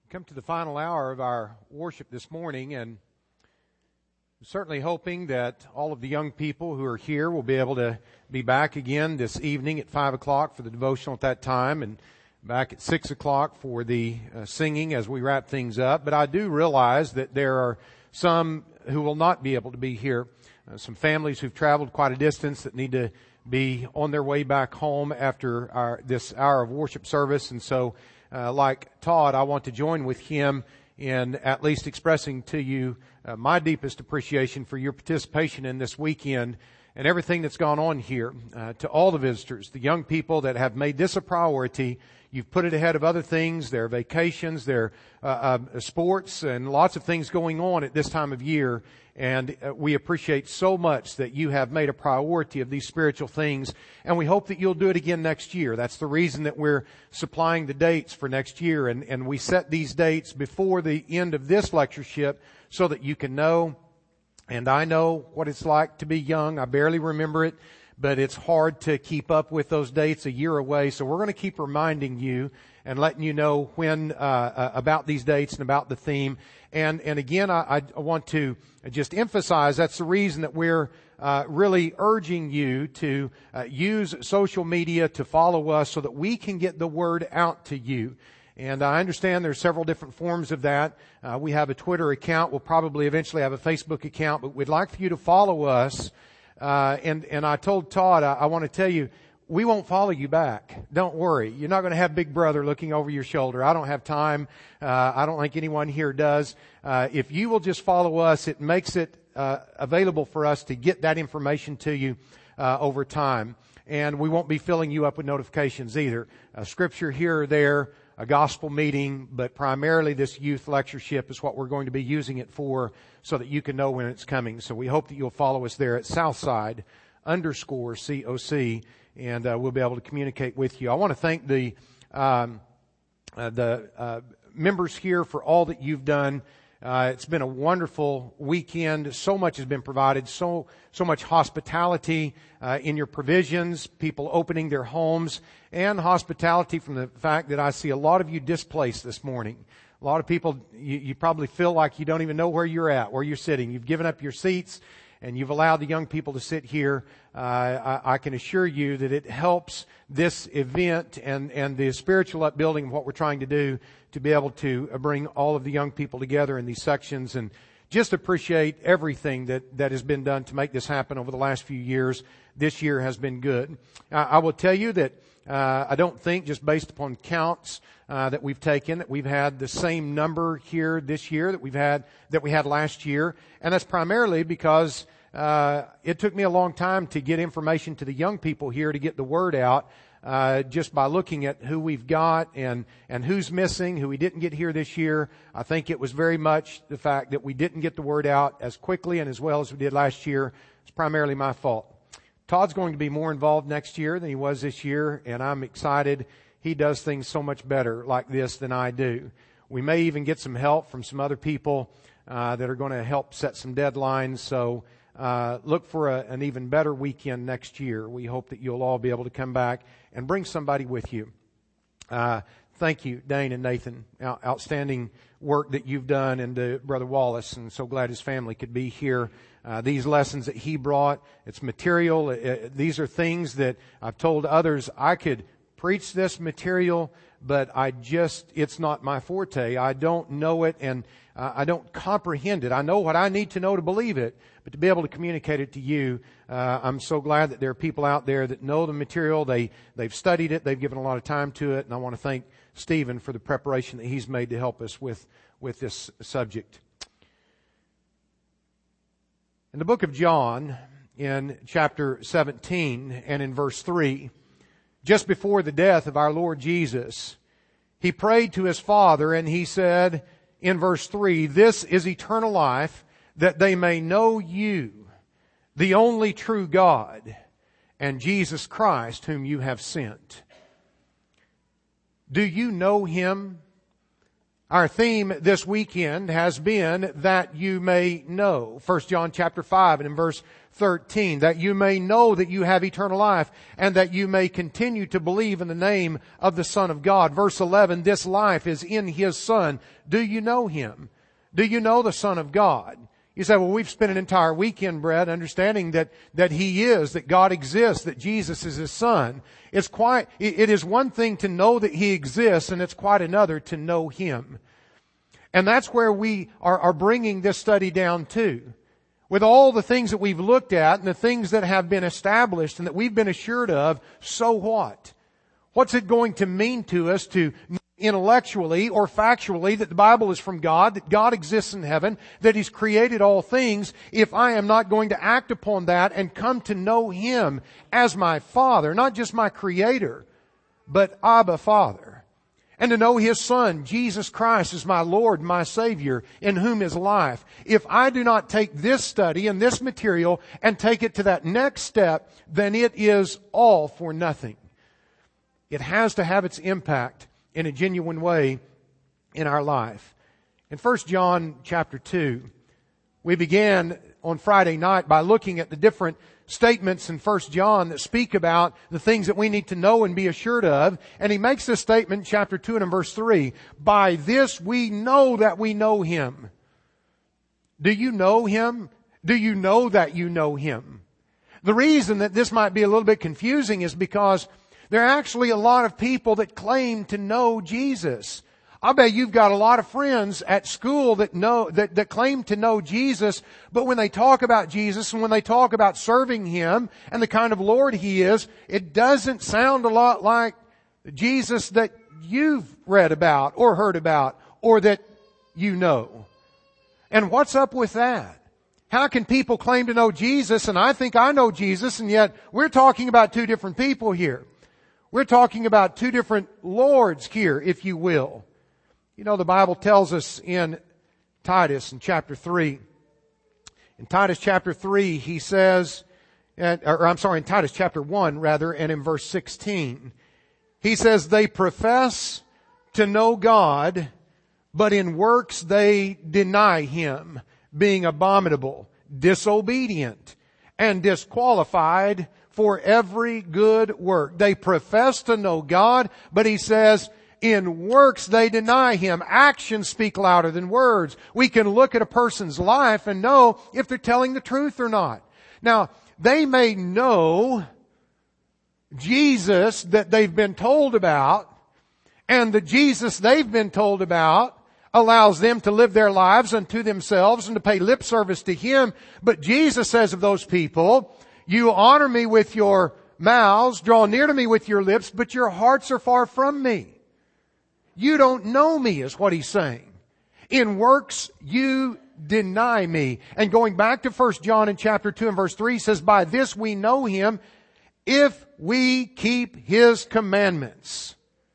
Come to the final hour of our worship this morning, and certainly hoping that all of the young people who are here will be able to be back again this evening at 5 o'clock for the devotional at that time, and back at 6 o'clock for the singing as we wrap things up. But I do realize that there are some who will not be able to be here. Some families who've traveled quite a distance that need to be on their way back home after this hour of worship service, and so like Todd, I want to join with him in at least expressing to you my deepest appreciation for your participation in this weekend and everything that's gone on here. To all the visitors, the young people that have made this a priority, you've put it ahead of other things, their vacations, their sports, and lots of things going on at this time of year. And we appreciate so much that you have made a priority of these spiritual things. And we hope that you'll do it again next year. That's the reason that we're supplying the dates for next year. And we set these dates before the end of this lectureship so that you can know. And I know what it's like to be young. I barely remember it, but it's hard to keep up with those dates a year away. So we're going to keep reminding you and letting you know when about these dates and about the theme. And again, I want to just emphasize that's the reason that we're really urging you to use social media to follow us so that we can get the word out to you. And I understand there's several different forms of that. We have a Twitter account. We'll probably eventually have a Facebook account, but we'd like for you to follow us. And I told Todd, I want to tell you, we won't follow you back. Don't worry. You're not going to have Big Brother looking over your shoulder. I don't have time. I don't think anyone here does. If you will just follow us, it makes it available for us to get that information to you over time. And we won't be filling you up with notifications either. Scripture here or there, a gospel meeting, but primarily this youth lectureship is what we're going to be using it for so that you can know when it's coming. So we hope that you'll follow us there at Southside_COC. And we'll be able to communicate with you. I want to thank the members here for all that you've done. It's been a wonderful weekend. So much has been provided. So much hospitality in your provisions. People opening their homes, and hospitality from the fact that I see a lot of you displaced this morning. A lot of people, you probably feel like you don't even know where you're at, where you're sitting. You've given up your seats, and you've allowed the young people to sit here. I can assure you that it helps this event and the spiritual upbuilding of what we're trying to do to be able to bring all of the young people together in these sections, and just appreciate everything that has been done to make this happen over the last few years. This year has been good. I will tell you that I don't think, just based upon counts that we've taken, that we've had the same number here this year that we had last year, and that's primarily because it took me a long time to get information to the young people here to get the word out. Just by looking at who we've got and who's missing, who we didn't get here this year. I think it was very much the fact that we didn't get the word out as quickly and as well as we did last year. It's primarily my fault. Todd's going to be more involved next year than he was this year, and I'm excited. He does things so much better like this than I do. We may even get some help from some other people that are going to help set some deadlines. So look for an even better weekend next year. We hope that you'll all be able to come back and bring somebody with you. Thank you, Dane and Nathan. Outstanding work that you've done, and to Brother Wallace, and so glad his family could be here. These lessons that he brought, it's material. These are things that I've told others. I could preach this material, but it's not my forte. I don't know it, and I don't comprehend it. I know what I need to know to believe it, but to be able to communicate it to you, I'm so glad that there are people out there that know the material. They've studied it. They've given a lot of time to it, and I want to thank Stephen for the preparation that he's made to help us with this subject. In the book of John, in chapter 17 and in verse 3, just before the death of our Lord Jesus, he prayed to his Father, and he said in verse 3, "This is eternal life, that they may know you, the only true God, and Jesus Christ, whom you have sent." Do you know Him? Our theme this weekend has been that you may know. 1 John chapter 5 and in verse 13, that you may know that you have eternal life and that you may continue to believe in the name of the Son of God. Verse 11, this life is in His Son. Do you know Him? Do you know the Son of God? You say, well, we've spent an entire weekend, Brett, understanding that He is, that God exists, that Jesus is His Son. It is one thing to know that He exists, and it's quite another to know Him. And that's where we are bringing this study down to. With all the things that we've looked at and the things that have been established and that we've been assured of, so what? What's it going to mean to us to intellectually or factually that the Bible is from God, that God exists in heaven, that He's created all things, if I am not going to act upon that and come to know Him as my Father, not just my Creator, but Abba Father. And to know His Son, Jesus Christ, as my Lord, my Savior, in whom is life. If I do not take this study and this material and take it to that next step, then it is all for nothing. It has to have its impact in a genuine way in our life. In 1 John chapter 2, we began on Friday night by looking at the different statements in 1 John that speak about the things that we need to know and be assured of. And he makes this statement in chapter 2 and in verse 3. By this we know that we know Him. Do you know Him? Do you know that you know Him? The reason that this might be a little bit confusing is because there are actually a lot of people that claim to know Jesus. I bet you've got a lot of friends at school that claim to know Jesus, but when they talk about Jesus and when they talk about serving Him and the kind of Lord He is, it doesn't sound a lot like Jesus that you've read about or heard about or that you know. And what's up with that? How can people claim to know Jesus and I think I know Jesus, and yet we're talking about two different people here? We're talking about two different Lords here, if you will. You know, the Bible tells us in Titus in chapter 3. In Titus chapter 3, he says, in Titus chapter 1 rather, and in verse 16, he says, they profess to know God, but in works they deny Him, being abominable, disobedient, and disqualified for every good work. They profess to know God, but he says, in works they deny Him. Actions speak louder than words. We can look at a person's life and know if they're telling the truth or not. Now, they may know Jesus that they've been told about, and the Jesus they've been told about allows them to live their lives unto themselves and to pay lip service to Him. But Jesus says of those people, you honor me with your mouths, draw near to me with your lips, but your hearts are far from me. You don't know me, is what He's saying. In works you deny me. And going back to 1 John in chapter 2 and verse 3, he says, by this we know Him if we keep His commandments.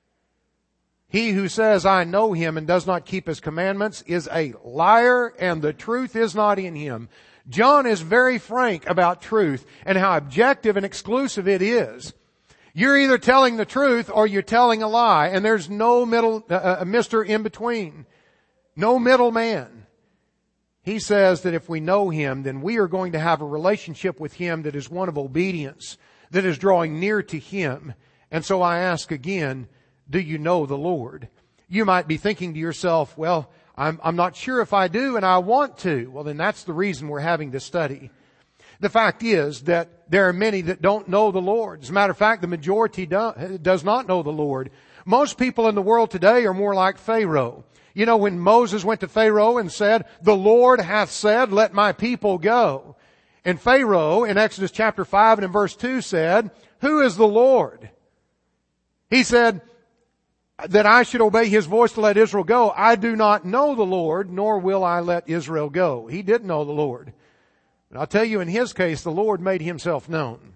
He who says, I know Him and does not keep His commandments is a liar, and the truth is not in him. John is very frank about truth and how objective and exclusive it is. You're either telling the truth or you're telling a lie, and there's no mister in between. No middle man. He says that if we know Him, then we are going to have a relationship with Him that is one of obedience, that is drawing near to Him. And so I ask again, do you know the Lord? You might be thinking to yourself, well, I'm not sure if I do and I want to. Well, then that's the reason we're having this study. The fact is that there are many that don't know the Lord. As a matter of fact, the majority does not know the Lord. Most people in the world today are more like Pharaoh. You know, when Moses went to Pharaoh and said, the Lord hath said, let my people go. And Pharaoh in Exodus chapter 5 and in verse 2 said, who is the Lord? He said, that I should obey His voice to let Israel go. I do not know the Lord, nor will I let Israel go. He didn't know the Lord. But I'll tell you, in his case, the Lord made Himself known.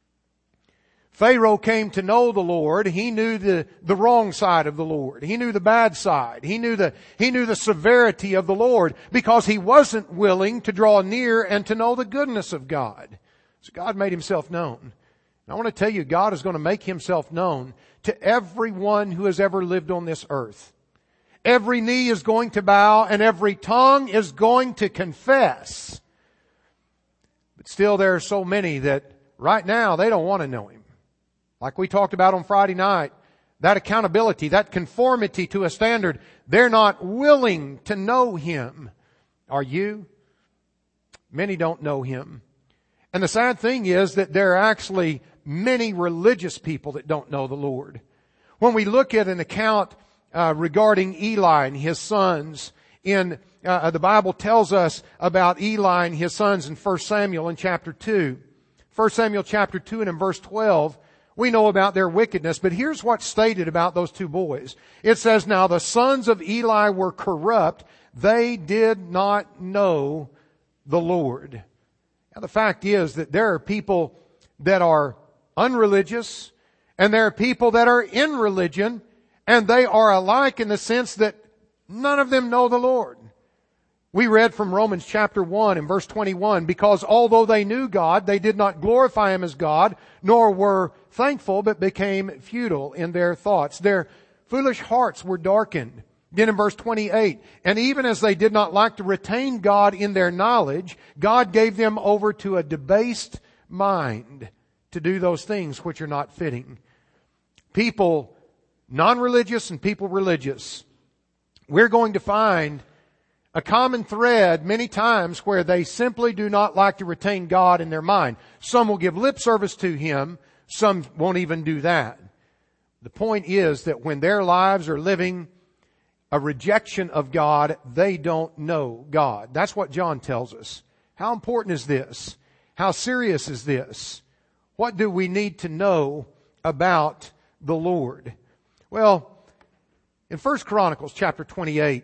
Pharaoh came to know the Lord. He knew the wrong side of the Lord. He knew the bad side. He knew the severity of the Lord because he wasn't willing to draw near and to know the goodness of God. So God made Himself known. And I want to tell you, God is going to make Himself known to everyone who has ever lived on this earth. every knee is going to bow, and every tongue is going to confess. But still there are so many that right now they don't want to know Him. Like we talked about on Friday night, that accountability, that conformity to a standard, they're not willing to know Him. Are you? Many don't know Him. And the sad thing is that there are actually many religious people that don't know the Lord. When we look at an account regarding Eli and his sons in the Bible tells us about Eli and his sons in 1 Samuel in chapter 2. 1 Samuel chapter 2 and in verse 12, we know about their wickedness, but here's what's stated about those two boys. It says, "Now the sons of Eli were corrupt. They did not know the Lord." Now the fact is that there are people that are unreligious, and there are people that are in religion, and they are alike in the sense that none of them know the Lord. We read from Romans chapter 1 and verse 21, "Because although they knew God, they did not glorify Him as God, nor were thankful, but became futile in their thoughts. Their foolish hearts were darkened." Then in verse 28, "And even as they did not like to retain God in their knowledge, God gave them over to a debased mind to do those things which are not fitting." People non-religious and people religious, we're going to find a common thread many times where they simply do not like to retain God in their mind. Some will give lip service to Him. Some won't even do that. The point is that when their lives are living a rejection of God, they don't know God. That's what John tells us. How important is this? How serious is this? What do we need to know about the Lord? Well, in 1 Chronicles chapter 28,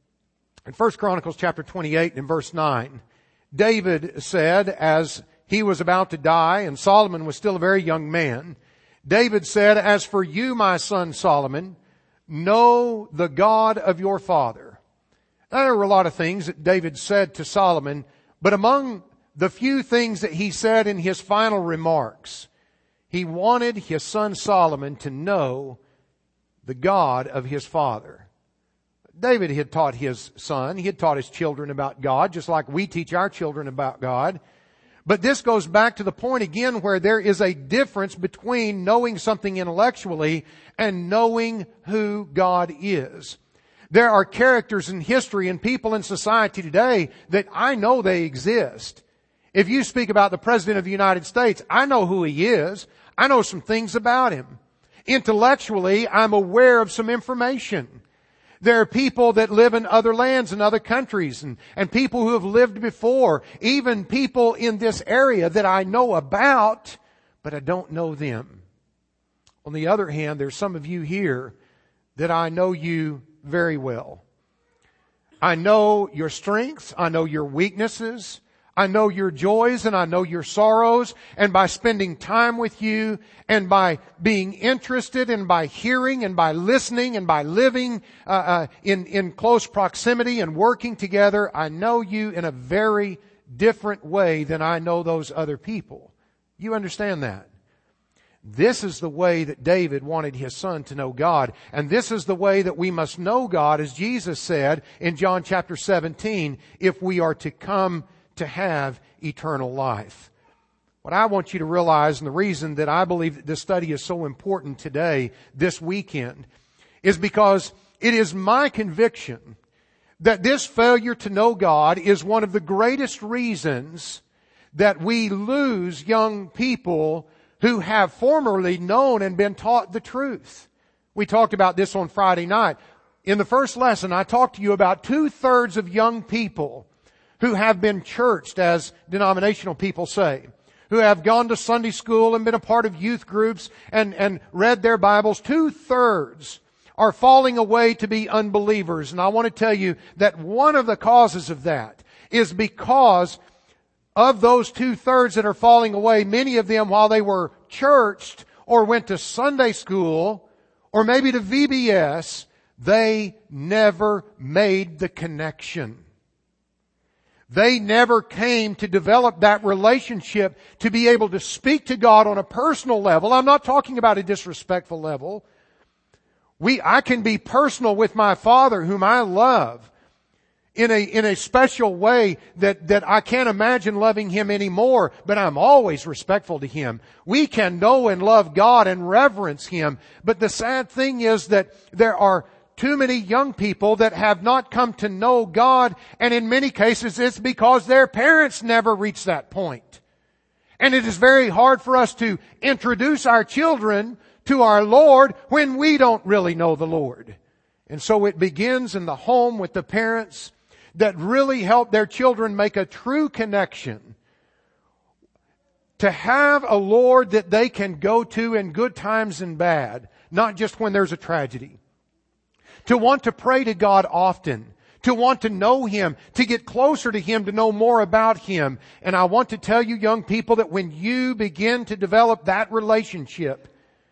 in 1 Chronicles chapter 28 and verse 9, David said, as he was about to die, and Solomon was still a very young man, David said, "As for you, my son Solomon, know the God of your father." Now, there were a lot of things that David said to Solomon, but among the few things that he said in his final remarks, he wanted his son Solomon to know the God of his father. David had taught his son, he had taught his children about God, just like we teach our children about God. But this goes back to the point again where there is a difference between knowing something intellectually and knowing who God is. There are characters in history and people in society today that I know they exist. If you speak about the President of the United States, I know who he is. I know some things about him. Intellectually, I'm aware of some information. There are people that live in other lands and other countries and people who have lived before, even people in this area that I know about, but I don't know them. On the other hand, there's some of you here that I know you very well. I know your strengths. I know your weaknesses. I know your joys and I know your sorrows. And by spending time with you and by being interested and by hearing and by listening and by living in close proximity and working together, I know you in a very different way than I know those other people. You understand that? This is the way that David wanted his son to know God. And this is the way that we must know God, as Jesus said in John chapter 17, if we are to come to have eternal life. What I want you to realize, and the reason that I believe that this study is so important today, this weekend, is because it is my conviction that this failure to know God is one of the greatest reasons that we lose young people who have formerly known and been taught the truth. We talked about this on Friday night. In the first lesson, I talked to you about 2/3 of young people who have been churched, as denominational people say, who have gone to Sunday school and been a part of youth groups and read their Bibles. 2/3 are falling away to be unbelievers. And I want to tell you that one of the causes of that is because of those 2/3 that are falling away, many of them, while they were churched or went to Sunday school or maybe to VBS, they never made the connection. They never came to develop that relationship to be able to speak to God on a personal level. I'm not talking about a disrespectful level. I can be personal with my Father whom I love in a special way that I can't imagine loving Him anymore, but I'm always respectful to Him. We can know and love God and reverence Him. But the sad thing is that there are too many young people that have not come to know God, and in many cases it's because their parents never reached that point. And it is very hard for us to introduce our children to our Lord when we don't really know the Lord. And so it begins in the home with the parents that really help their children make a true connection. To have a Lord that they can go to in good times and bad, not just when there's a tragedy. To want to pray to God often. To want to know Him. To get closer to Him. To know more about Him. And I want to tell you young people that when you begin to develop that relationship,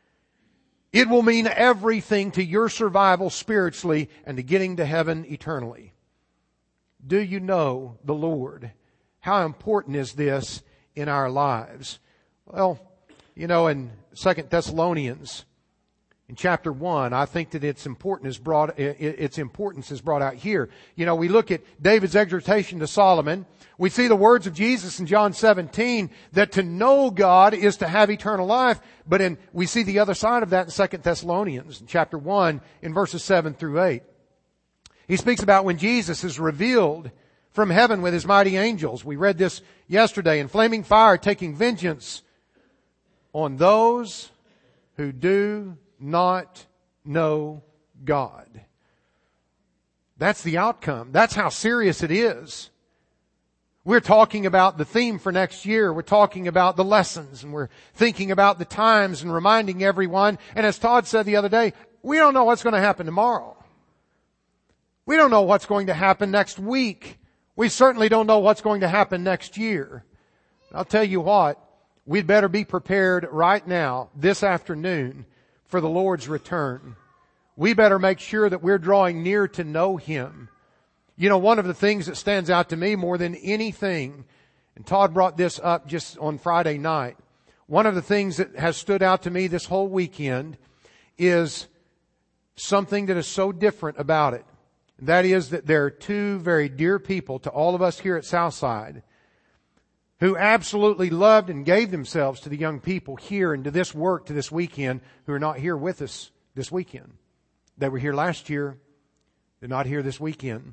it will mean everything to your survival spiritually and to getting to heaven eternally. Do you know the Lord? How important is this in our lives? Well, in 2 Thessalonians, in chapter 1, I think that its importance is brought out here. We look at David's exhortation to Solomon. We see the words of Jesus in John 17 that to know God is to have eternal life. But we see the other side of that in 2 Thessalonians, in chapter 1, in verses 7 through 8. He speaks about when Jesus is revealed from heaven with His mighty angels. We read this yesterday, in flaming fire, taking vengeance on those who do not know God. That's the outcome. That's how serious it is. We're talking about the theme for next year. We're talking about the lessons, and we're thinking about the times and reminding everyone. And as Todd said the other day, we don't know what's going to happen tomorrow. We don't know what's going to happen next week. We certainly don't know what's going to happen next year. I'll tell you what, we'd better be prepared right now, this afternoon, for the Lord's return. We better make sure that we're drawing near to know Him. One of the things that stands out to me more than anything, and Todd brought this up just on Friday night, one of the things that has stood out to me this whole weekend is something that is so different about it. That is that there are two very dear people to all of us here at Southside who absolutely loved and gave themselves to the young people here and to this work, to this weekend, who are not here with us this weekend. They were here last year. They're not here this weekend.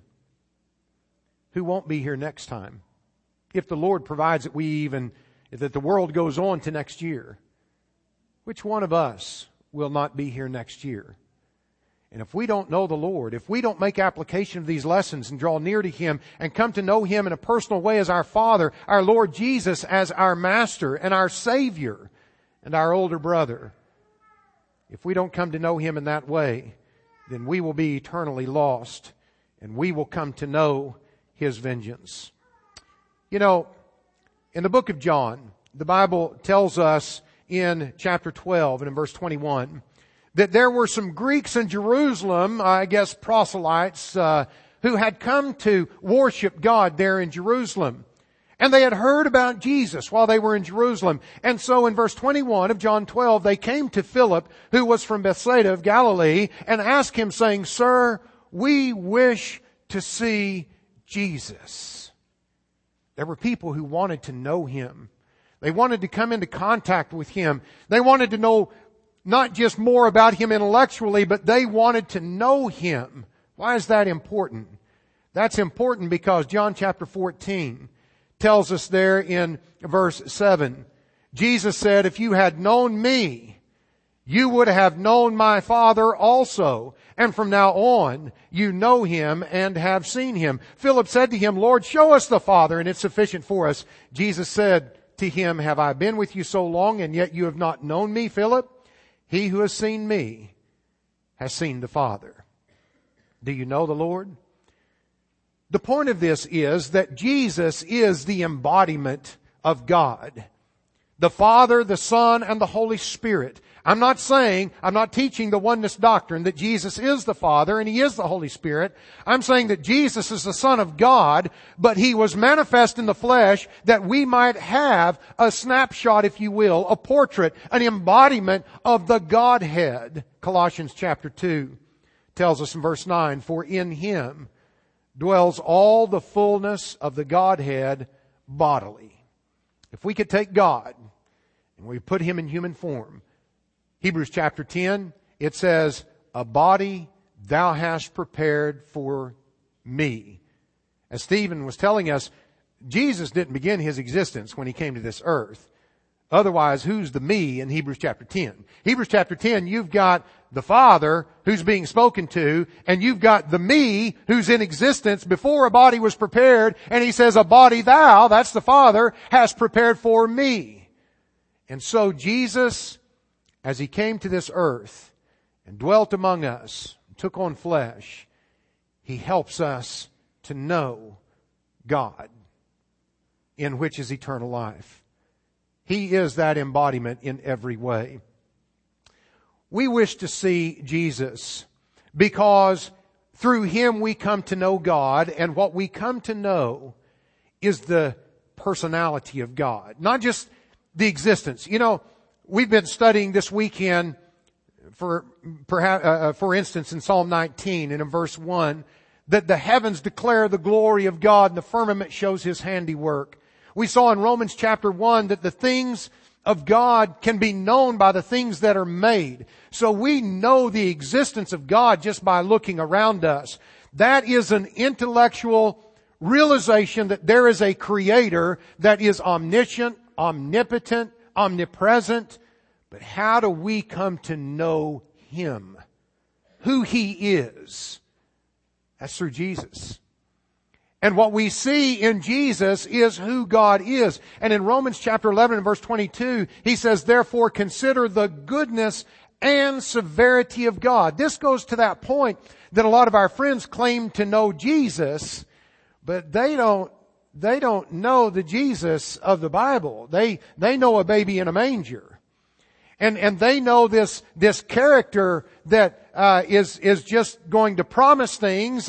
Who won't be here next time? If the Lord provides that the world goes on to next year, which one of us will not be here next year? And if we don't know the Lord, if we don't make application of these lessons and draw near to Him and come to know Him in a personal way as our Father, our Lord Jesus as our Master and our Savior and our older brother, if we don't come to know Him in that way, then we will be eternally lost and we will come to know His vengeance. In the book of John, the Bible tells us in chapter 12 and in verse 21, that there were some Greeks in Jerusalem, proselytes, who had come to worship God there in Jerusalem. And they had heard about Jesus while they were in Jerusalem. And so in verse 21 of John 12, they came to Philip, who was from Bethsaida of Galilee, and asked him, saying, "Sir, we wish to see Jesus." There were people who wanted to know Him. They wanted to come into contact with Him. They wanted to know not just more about Him intellectually, but they wanted to know Him. Why is that important? That's important because John chapter 14 tells us there in verse 7, Jesus said, "If you had known me, you would have known my Father also. And from now on, you know Him and have seen Him." Philip said to Him, "Lord, show us the Father, and it's sufficient for us." Jesus said to him, "Have I been with you so long, and yet you have not known me, Philip? He who has seen me has seen the Father." Do you know the Lord? The point of this is that Jesus is the embodiment of God. The Father, the Son, and the Holy Spirit. I'm not teaching the oneness doctrine that Jesus is the Father and He is the Holy Spirit. I'm saying that Jesus is the Son of God, but He was manifest in the flesh that we might have a snapshot, if you will, a portrait, an embodiment of the Godhead. Colossians chapter 2 tells us in verse 9, for in Him dwells all the fullness of the Godhead bodily. If we could take God and we put Him in human form, Hebrews chapter 10, it says, a body thou hast prepared for me. As Stephen was telling us, Jesus didn't begin His existence when He came to this earth. Otherwise, who's the me in Hebrews chapter 10? Hebrews chapter 10, you've got the Father who's being spoken to, and you've got the me who's in existence before a body was prepared, and He says, a body thou, that's the Father, has prepared for me. And so Jesus, as He came to this earth and dwelt among us, took on flesh, He helps us to know God, in which is eternal life. He is that embodiment in every way. We wish to see Jesus because through Him we come to know God, and what we come to know is the personality of God, not just the existence. You know, we've been studying this weekend, for instance, in Psalm 19 and in verse 1, that the heavens declare the glory of God and the firmament shows His handiwork. We saw in Romans chapter 1 that the things of God can be known by the things that are made. So we know the existence of God just by looking around us. That is an intellectual realization that there is a Creator that is omniscient, omnipotent, omnipresent. But how do we come to know Him? Who He is? That's through Jesus. And what we see in Jesus is who God is. And in Romans chapter 11 and verse 22, he says, therefore consider the goodness and severity of God. This goes to that point that a lot of our friends claim to know Jesus, but they don't know the Jesus of the Bible. They know a baby in a manger. And they know this character that is just going to promise things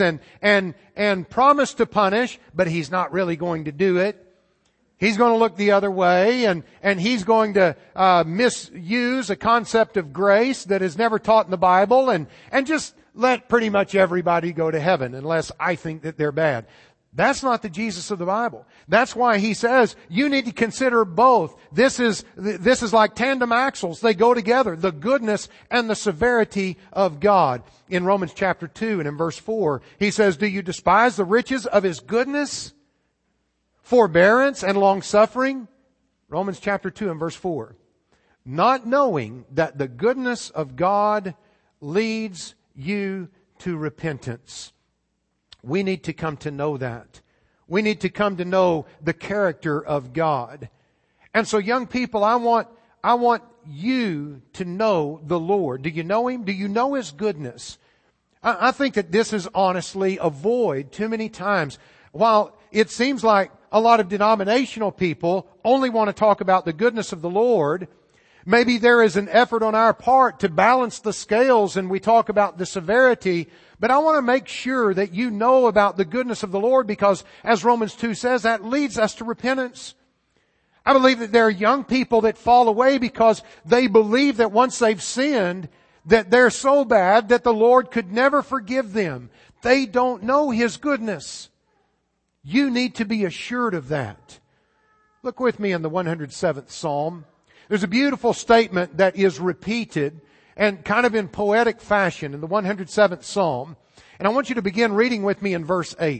and promise to punish, but He's not really going to do it. He's going to look the other way, and He's going to misuse a concept of grace that is never taught in the Bible, and just let pretty much everybody go to heaven unless I think that they're bad. That's not the Jesus of the Bible. That's why He says you need to consider both. This is like tandem axles. They go together. The goodness and the severity of God. In Romans chapter 2 and in verse 4, He says, do you despise the riches of His goodness, forbearance, and long suffering? Romans chapter 2 and verse 4. Not knowing that the goodness of God leads you to repentance. We need to come to know that. We need to come to know the character of God. And so young people, I want you to know the Lord. Do you know Him? Do you know His goodness? I think that this is honestly a void too many times. While it seems like a lot of denominational people only want to talk about the goodness of the Lord, maybe there is an effort on our part to balance the scales and we talk about the severity. But I want to make sure that you know about the goodness of the Lord, because as Romans 2 says, that leads us to repentance. I believe that there are young people that fall away because they believe that once they've sinned, that they're so bad that the Lord could never forgive them. They don't know His goodness. You need to be assured of that. Look with me in the 107th Psalm. There's a beautiful statement that is repeated and kind of in poetic fashion in the 107th Psalm. And I want you to begin reading with me in verse 8.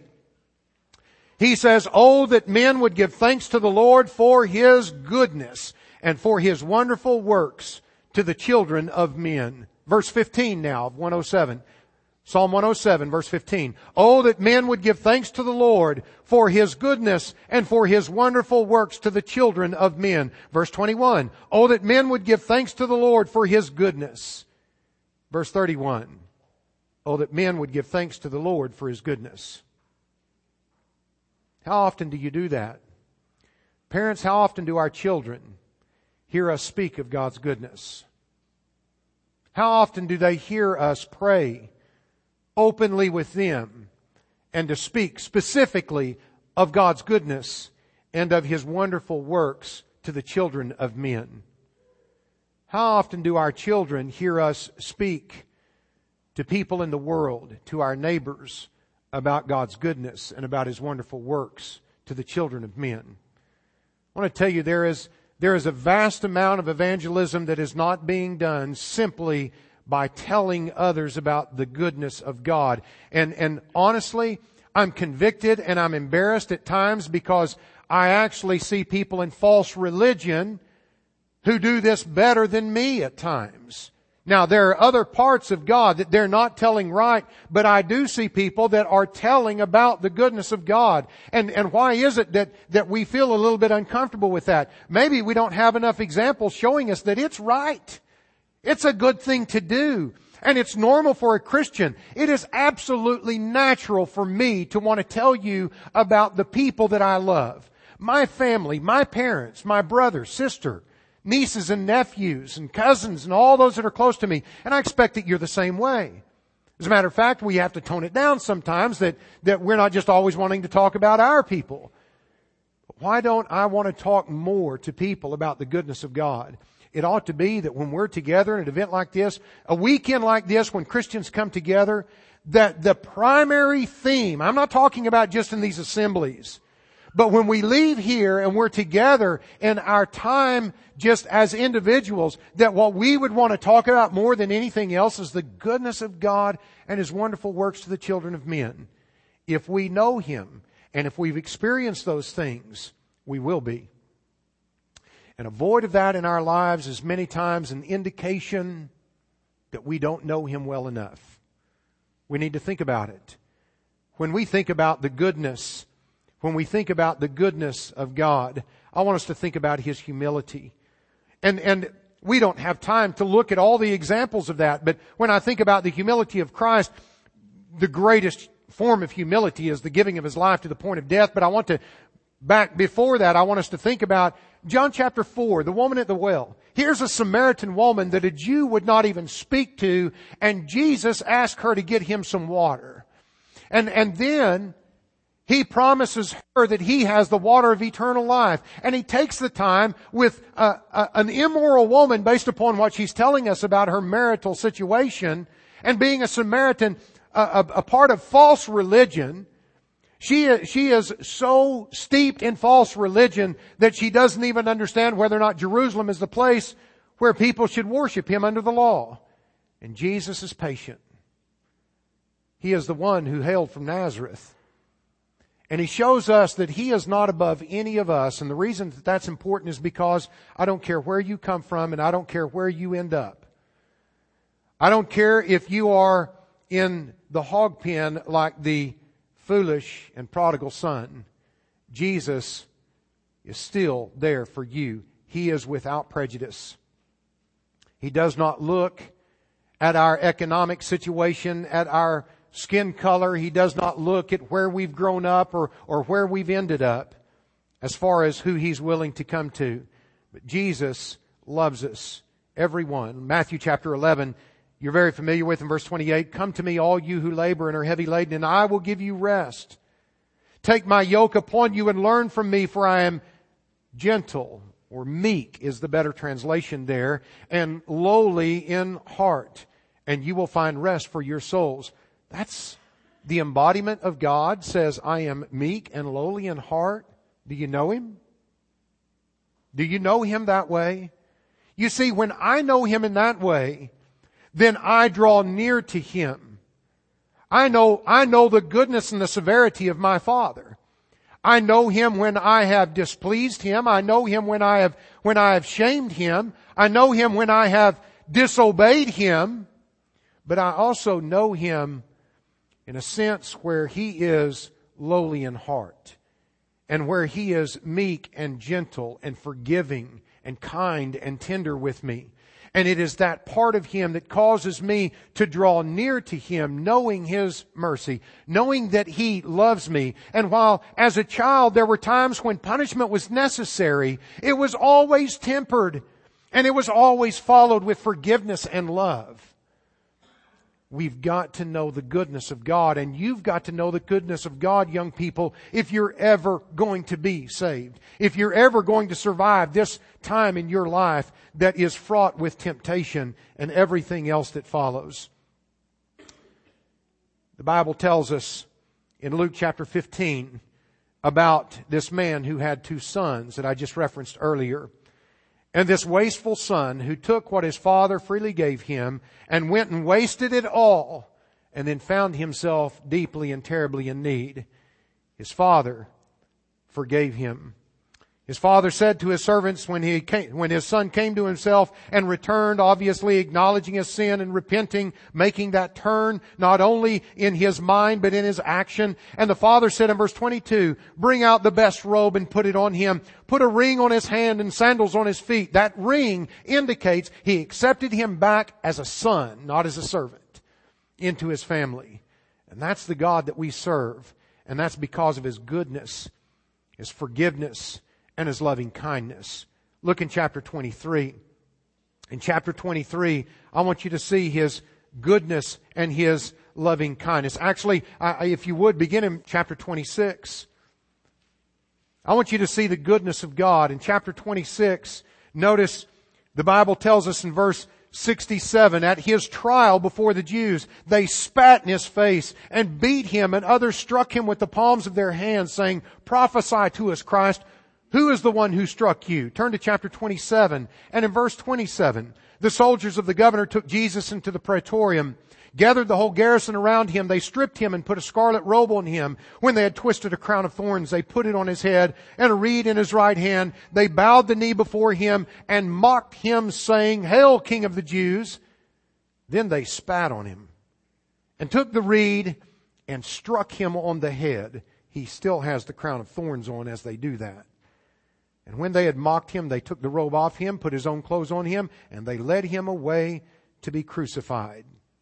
He says, oh, that men would give thanks to the Lord for His goodness and for His wonderful works to the children of men. Verse 15 now of 107. Psalm 107 verse 15. Oh, that men would give thanks to the Lord for His goodness and for His wonderful works to the children of men. Verse 21. Oh, that men would give thanks to the Lord for His goodness. Verse 31. Oh, that men would give thanks to the Lord for His goodness. How often do you do that? Parents, how often do our children hear us speak of God's goodness? How often do they hear us pray openly with them and to speak specifically of God's goodness and of His wonderful works to the children of men? How often do our children hear us speak to people in the world, to our neighbors, about God's goodness and about His wonderful works to the children of men? I want to tell you there is a vast amount of evangelism that is not being done simply by telling others about the goodness of God. And honestly, I'm convicted and I'm embarrassed at times because I actually see people in false religion who do this better than me at times. Now, there are other parts of God that they're not telling right, but I do see people that are telling about the goodness of God. And why is it that we feel a little bit uncomfortable with that? Maybe we don't have enough examples showing us that it's right. It's a good thing to do. And it's normal for a Christian. It is absolutely natural for me to want to tell you about the people that I love. My family, my parents, my brother, sister, nieces and nephews and cousins and all those that are close to me. And I expect that you're the same way. As a matter of fact, we have to tone it down sometimes that we're not just always wanting to talk about our people. But why don't I want to talk more to people about the goodness of God? It ought to be that when we're together in an event like this, a weekend like this, when Christians come together, that the primary theme, I'm not talking about just in these assemblies, but when we leave here and we're together in our time just as individuals, that what we would want to talk about more than anything else is the goodness of God and His wonderful works to the children of men. If we know Him and if we've experienced those things, we will be. And a void of that in our lives is many times an indication that we don't know Him well enough. We need to think about it. When we think about the goodness, when we think about the goodness of God, I want us to think about His humility. And we don't have time to look at all the examples of that, but when I think about the humility of Christ, the greatest form of humility is the giving of His life to the point of death. But I want to, back before that, I want us to think about John chapter 4, the woman at the well. Here's a Samaritan woman that a Jew would not even speak to, and Jesus asked her to get him some water. And then He promises her that He has the water of eternal life. And He takes the time with an immoral woman based upon what she's telling us about her marital situation. And being a Samaritan, a part of false religion, she is so steeped in false religion that she doesn't even understand whether or not Jerusalem is the place where people should worship Him under the law. And Jesus is patient. He is the one who hailed from Nazareth. And He shows us that He is not above any of us. And the reason that that's important is because I don't care where you come from and I don't care where you end up. I don't care if you are in the hog pen like the foolish and prodigal son. Jesus is still there for you. He is without prejudice. He does not look at our economic situation, at our skin color. He does not look at where we've grown up or where we've ended up as far as who He's willing to come to. But Jesus loves us, everyone. Matthew chapter 11, you're very familiar with in verse 28. Come to me, all you who labor and are heavy laden, and I will give you rest. Take my yoke upon you and learn from me, for I am gentle, or meek is the better translation there, and lowly in heart, and you will find rest for your souls. That's the embodiment of God, says, I am meek and lowly in heart. Do you know Him? Do you know Him that way? You see, when I know Him in that way, then I draw near to Him. I know the goodness and the severity of my Father. I know Him when I have displeased Him. I know Him when I have shamed Him. I know Him when I have disobeyed Him. But I also know Him in a sense where He is lowly in heart and where He is meek and gentle and forgiving and kind and tender with me. And it is that part of Him that causes me to draw near to Him, knowing His mercy, knowing that He loves me. And while as a child there were times when punishment was necessary, it was always tempered. And it was always followed with forgiveness and love. We've got to know the goodness of God, and you've got to know the goodness of God, young people, if you're ever going to be saved. If you're ever going to survive this time in your life that is fraught with temptation and everything else that follows. The Bible tells us in Luke chapter 15 about this man who had 2 sons that I just referenced earlier. And this wasteful son who took what his father freely gave him and went and wasted it all, and then found himself deeply and terribly in need. His father forgave him. His father said to his servants when his son came to himself and returned, obviously acknowledging his sin and repenting, making that turn not only in his mind but in his action. And the father said in verse 22, bring out the best robe and put it on him. Put a ring on his hand and sandals on his feet. That ring indicates he accepted him back as a son, not as a servant, into his family. And that's the God that we serve. And that's because of His goodness, His forgiveness, and His loving kindness. Look in chapter 23. In chapter 23, I want you to see His goodness and His loving kindness. Actually, if you would, begin in chapter 26. I want you to see the goodness of God. In chapter 26, notice the Bible tells us in verse 67, at His trial before the Jews, they spat in His face and beat Him, and others struck Him with the palms of their hands, saying, prophesy to us, Christ. Who is the one who struck you? Turn to chapter 27. And in verse 27, the soldiers of the governor took Jesus into the praetorium, gathered the whole garrison around Him. They stripped Him and put a scarlet robe on Him. When they had twisted a crown of thorns, they put it on His head and a reed in His right hand. They bowed the knee before Him and mocked Him, saying, Hail, King of the Jews! Then they spat on Him and took the reed and struck Him on the head. He still has the crown of thorns on as they do that. And when they had mocked Him, they took the robe off Him, put His own clothes on Him, and they led Him away to be crucified.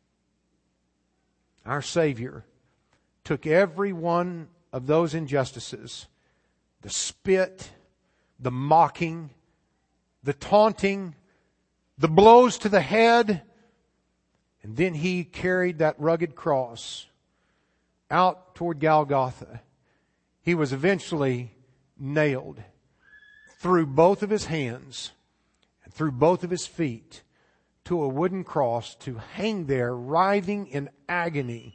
Our Savior took every one of those injustices, the spit, the mocking, the taunting, the blows to the head, and then He carried that rugged cross out toward Golgotha. He was eventually nailed through both of His hands and through both of His feet to a wooden cross to hang there writhing in agony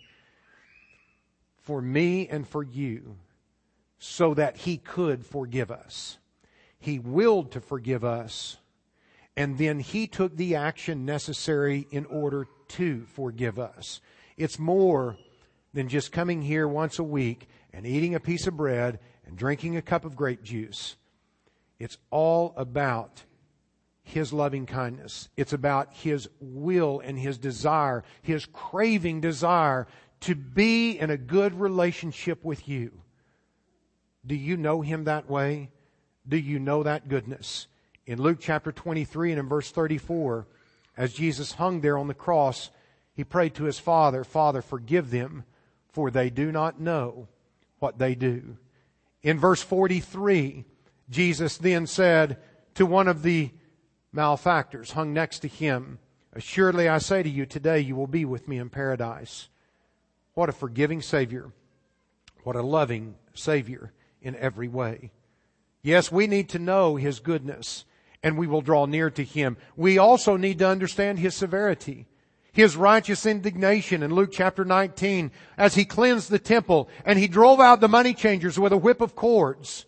for me and for you so that He could forgive us. He willed to forgive us, and then He took the action necessary in order to forgive us. It's more than just coming here once a week and eating a piece of bread and drinking a cup of grape juice. It's all about His loving kindness. It's about His will and His desire, His craving desire to be in a good relationship with you. Do you know Him that way? Do you know that goodness? In Luke chapter 23 and in verse 34, as Jesus hung there on the cross, He prayed to His Father, Father, forgive them, for they do not know what they do. In verse 43, Jesus then said to one of the malefactors hung next to Him, assuredly I say to you, today you will be with me in paradise. What a forgiving Savior. What a loving Savior in every way. Yes, we need to know His goodness, and we will draw near to Him. We also need to understand His severity, His righteous indignation in Luke chapter 19, as He cleansed the temple and He drove out the money changers with a whip of cords.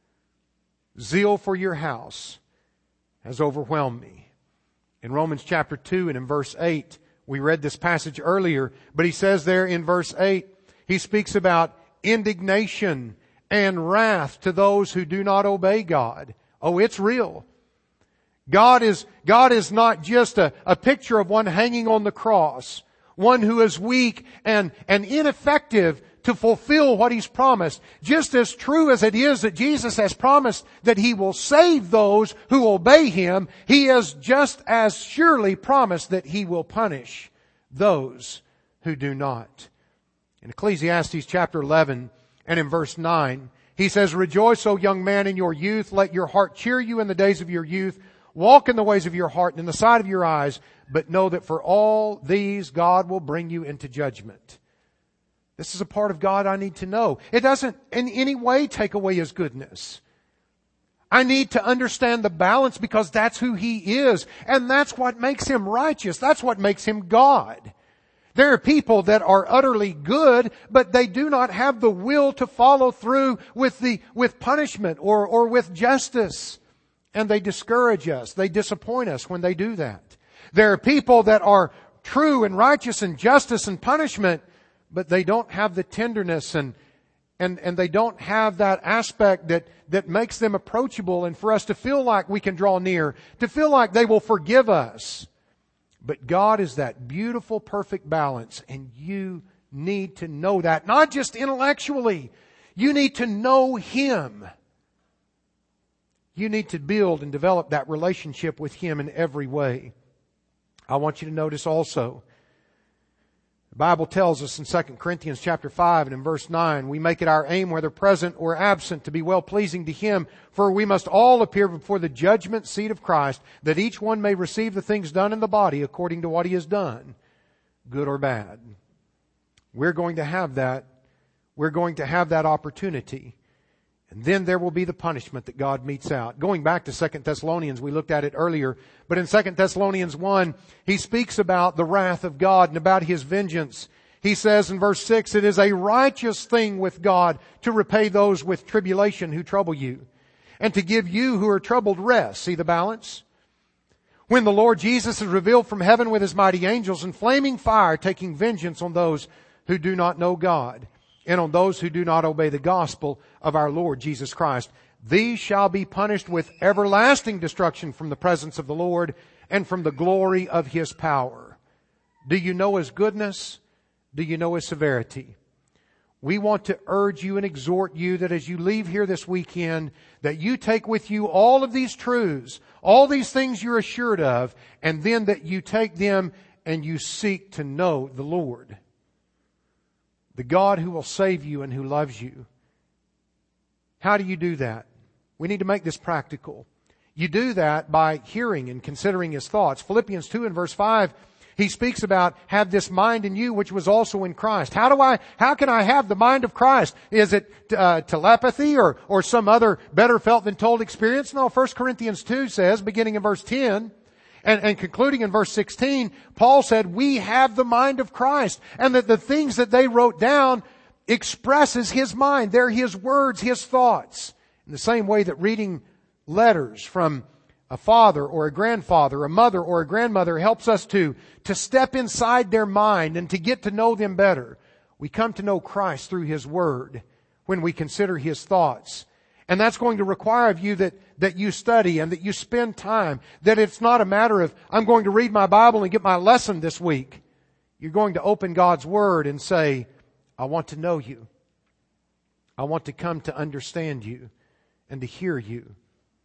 Zeal for your house has overwhelmed me. In Romans chapter 2 and in verse 8, we read this passage earlier, but he says there in verse 8, he speaks about indignation and wrath to those who do not obey God. Oh, it's real. God is not just a picture of one hanging on the cross, one who is weak and ineffective to fulfill what He's promised. Just as true as it is that Jesus has promised that He will save those who obey Him, He has just as surely promised that He will punish those who do not. In Ecclesiastes chapter 11 and in verse 9, he says, Rejoice, O young man, in your youth. Let your heart cheer you in the days of your youth. Walk in the ways of your heart and in the sight of your eyes, but know that for all these God will bring you into judgment. This is a part of God I need to know. It doesn't in any way take away His goodness. I need to understand the balance because that's who He is. And that's what makes Him righteous. That's what makes Him God. There are people that are utterly good, but they do not have the will to follow through with punishment or with justice. And they discourage us. They disappoint us when they do that. There are people that are true and righteous in justice and punishment, but they don't have the tenderness and they don't have that aspect that makes them approachable and for us to feel like we can draw near, to feel like they will forgive us. But God is that beautiful, perfect balance, and you need to know that, not just intellectually. You need to know Him. You need to build and develop that relationship with Him in every way. I want you to notice also, the Bible tells us in 2 Corinthians chapter 5 and in verse 9, we make it our aim, whether present or absent, to be well-pleasing to Him. For we must all appear before the judgment seat of Christ, that each one may receive the things done in the body according to what he has done, good or bad. We're going to have that. We're going to have that opportunity. And then there will be the punishment that God metes out. Going back to 2 Thessalonians, we looked at it earlier. But in 2 Thessalonians 1, he speaks about the wrath of God and about His vengeance. He says in verse 6, it is a righteous thing with God to repay those with tribulation who trouble you, and to give you who are troubled rest. See the balance? When the Lord Jesus is revealed from heaven with His mighty angels in flaming fire, taking vengeance on those who do not know God, and on those who do not obey the gospel of our Lord Jesus Christ. These shall be punished with everlasting destruction from the presence of the Lord and from the glory of His power. Do you know His goodness? Do you know His severity? We want to urge you and exhort you that as you leave here this weekend, that you take with you all of these truths, all these things you're assured of, and then that you take them and you seek to know the Lord. The God who will save you and who loves you. How do you do that? We need to make this practical. You do that by hearing and considering His thoughts. Philippians 2 and verse 5, he speaks about, have this mind in you which was also in Christ. How can I have the mind of Christ? Is it telepathy or some other better felt than told experience? No, 1 Corinthians 2 says, beginning in verse 10, and concluding in verse 16, Paul said, we have the mind of Christ. And that the things that they wrote down expresses His mind. They're His words, His thoughts. In the same way that reading letters from a father or a grandfather, a mother or a grandmother helps us to step inside their mind and to get to know them better. We come to know Christ through His Word when we consider His thoughts. And that's going to require of you that you study and that you spend time. That it's not a matter of, I'm going to read my Bible and get my lesson this week. You're going to open God's Word and say, I want to know You. I want to come to understand You and to hear You.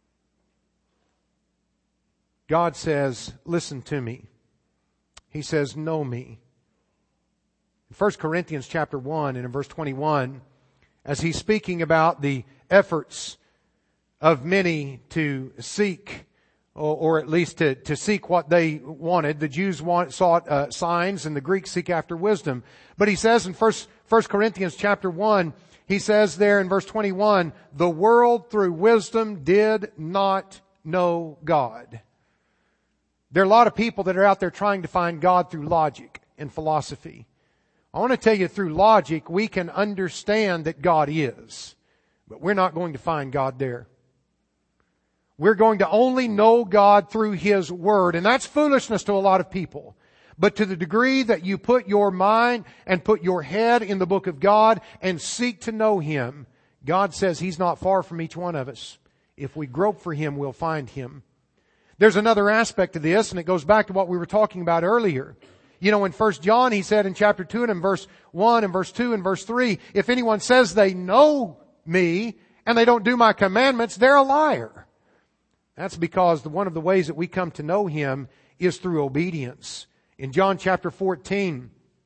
God says, listen to me. He says, know me. In 1 Corinthians chapter 1 and in verse 21, as he's speaking about the efforts of many to seek, or at least to seek what they wanted. The Jews sought signs, and the Greeks seek after wisdom. But he says in 1 Corinthians chapter 1, he says there in verse 21, the world through wisdom did not know God. There are a lot of people that are out there trying to find God through logic and philosophy. I want to tell you, through logic, we can understand that God is. But we're not going to find God there. We're going to only know God through His Word. And that's foolishness to a lot of people. But to the degree that you put your mind and put your head in the book of God and seek to know Him, God says He's not far from each one of us. If we grope for Him, we'll find Him. There's another aspect to this, and it goes back to what we were talking about earlier. You know, in 1 John, he said in chapter 2 and in verse 1 and verse 2 and verse 3, if anyone says they know me and they don't do my commandments, they're a liar. That's because one of the ways that we come to know Him is through obedience. In John chapter 14,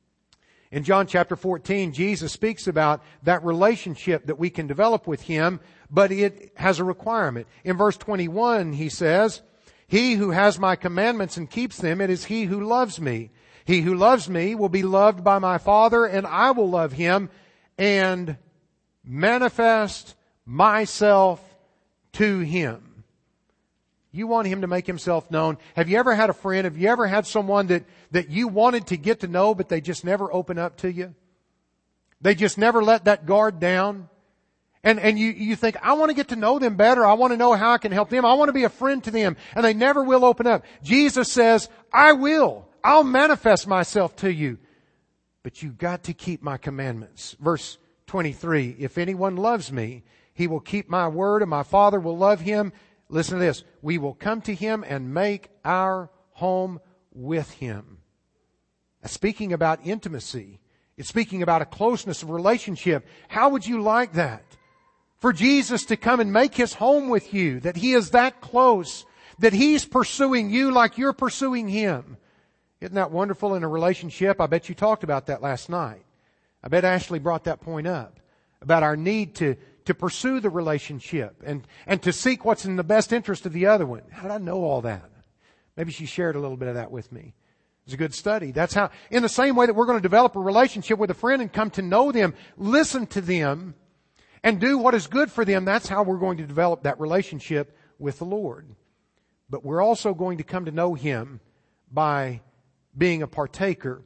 Jesus speaks about that relationship that we can develop with Him, but it has a requirement. In verse 21, He says, He who has my commandments and keeps them, it is he who loves me. He who loves me will be loved by my Father, and I will love him and manifest myself to him. You want him to make himself known. Have you ever had a friend? Have you ever had someone that you wanted to get to know, but they just never open up to you? They just never let that guard down. And you think, I want to get to know them better. I want to know how I can help them. I want to be a friend to them. And they never will open up. Jesus says, I will. I'll manifest myself to you. But you've got to keep my commandments. Verse 23, if anyone loves me, he will keep my word, and my Father will love him. Listen to this. We will come to him and make our home with him. Speaking about intimacy. It's speaking about a closeness of relationship. How would you like that? For Jesus to come and make his home with you, that he is that close, that he's pursuing you like you're pursuing him. Isn't that wonderful in a relationship? I bet you talked about that last night. I bet Ashley brought that point up about our need to pursue the relationship and to seek what's in the best interest of the other one. How did I know all that? Maybe she shared a little bit of that with me. It's a good study. That's how, in the same way that we're going to develop a relationship with a friend and come to know them, listen to them, and do what is good for them, that's how we're going to develop that relationship with the Lord. But we're also going to come to know him by being a partaker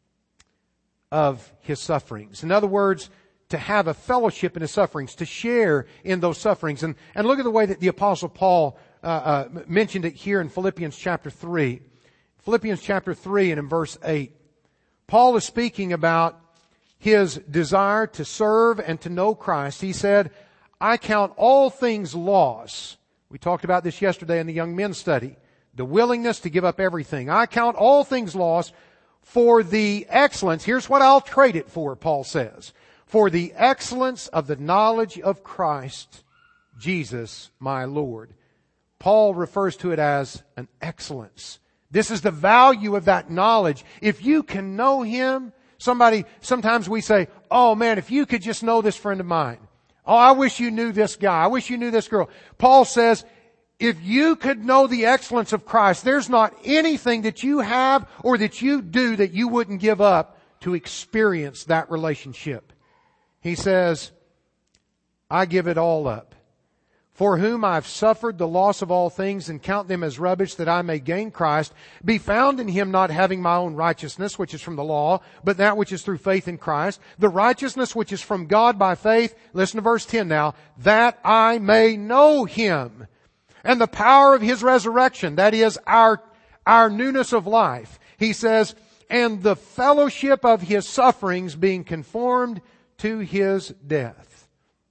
of his sufferings. In other words, to have a fellowship in his sufferings, to share in those sufferings. And look at the way that the Apostle Paul mentioned it here in Philippians chapter 3. Philippians chapter 3 and in verse 8. Paul is speaking about his desire to serve and to know Christ. He said, I count all things loss. We talked about this yesterday in the young men's study. The willingness to give up everything. I count all things lost for the excellence. Here's what I'll trade it for, Paul says. For the excellence of the knowledge of Christ, Jesus, my Lord. Paul refers to it as an excellence. This is the value of that knowledge. If you can know him, sometimes we say, oh man, if you could just know this friend of mine. Oh, I wish you knew this guy. I wish you knew this girl. Paul says, if you could know the excellence of Christ, there's not anything that you have or that you do that you wouldn't give up to experience that relationship. He says, I give it all up. For whom I've suffered the loss of all things and count them as rubbish that I may gain Christ, be found in him not having my own righteousness, which is from the law, but that which is through faith in Christ, the righteousness which is from God by faith. Listen to verse 10 now. That I may know him and the power of his resurrection, that is our newness of life. He says, and the fellowship of his sufferings, being conformed to his death.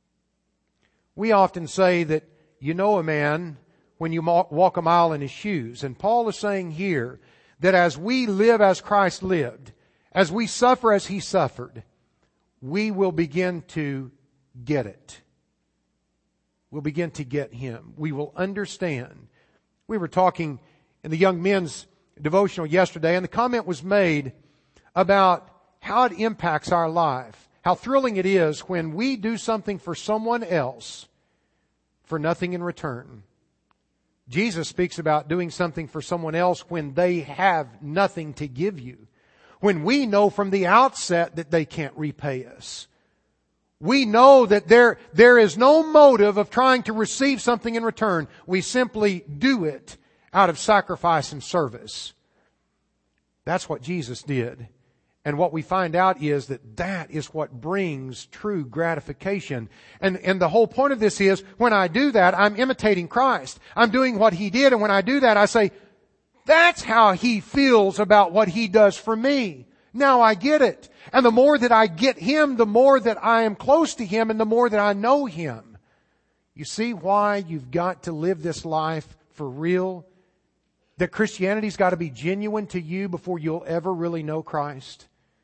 We often say that you know a man when you walk a mile in his shoes. And Paul is saying here that as we live as Christ lived, as we suffer as he suffered, we will begin to get it. We'll begin to get him. We will understand. We were talking in the young men's devotional yesterday, and the comment was made about how it impacts our life. How thrilling it is when we do something for someone else for nothing in return. Jesus speaks about doing something for someone else when they have nothing to give you. When we know from the outset that they can't repay us. We know that there is no motive of trying to receive something in return. We simply do it out of sacrifice and service. That's what Jesus did. And what we find out is that is what brings true gratification. And the whole point of this is, when I do that, I'm imitating Christ. I'm doing what he did, and when I do that, I say, that's how he feels about what he does for me. Now I get it. And the more that I get him, the more that I am close to him, and the more that I know him. You see why you've got to live this life for real? That Christianity's got to be genuine to you before you'll ever really know Christ.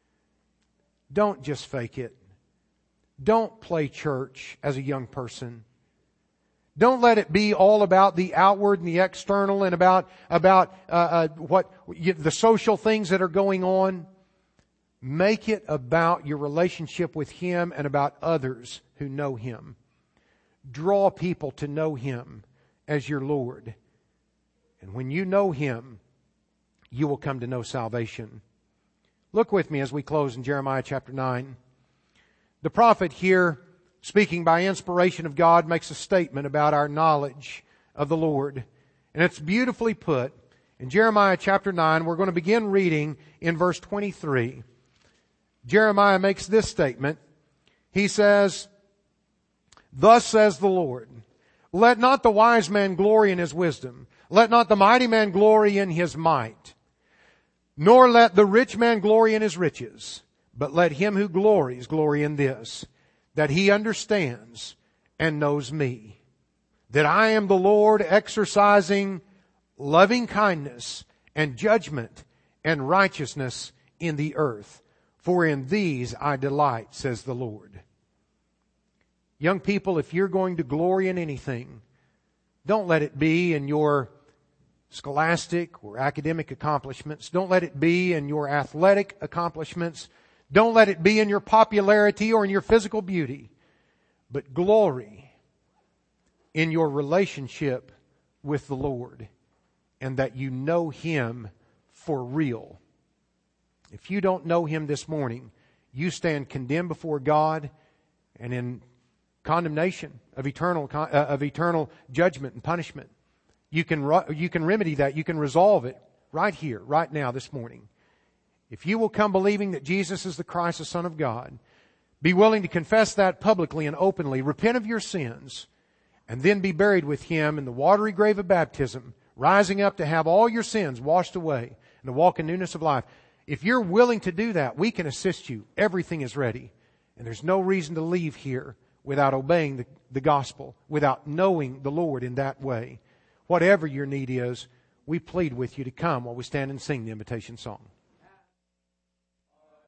Don't just fake it. Don't play church as a young person. Don't let it be all about the outward and the external and about what the social things that are going on. Make it about your relationship with him and about others who know him. Draw people to know him as your Lord. And when you know Him, you will come to know salvation. Look with me as we close in Jeremiah chapter 9. The prophet here, speaking by inspiration of God, makes a statement about our knowledge of the Lord. And it's beautifully put. In Jeremiah chapter 9, we're going to begin reading in verse 23. Jeremiah makes this statement. He says, "Thus says the Lord, let not the wise man glory in his wisdom. Let not the mighty man glory in his might. Nor let the rich man glory in his riches. But let him who glories glory in this, that he understands and knows me. That I am the Lord, exercising loving kindness and judgment and righteousness in the earth. For in these I delight, says the Lord." Young people, if you're going to glory in anything, don't let it be in your scholastic or academic accomplishments. Don't let it be in your athletic accomplishments. Don't let it be in your popularity or in your physical beauty. But glory in your relationship with the Lord, and that you know Him for real. If you don't know Him this morning, you stand condemned before God and in condemnation of eternal judgment and punishment. You can remedy that. You can resolve it right here, right now, this morning. If you will come believing that Jesus is the Christ, the Son of God, be willing to confess that publicly and openly, repent of your sins, and then be buried with Him in the watery grave of baptism, rising up to have all your sins washed away and to walk in newness of life. If you're willing to do that, we can assist you. Everything is ready. And there's no reason to leave here without obeying the gospel, without knowing the Lord in that way. Whatever your need is, we plead with you to come while we stand and sing the invitation song.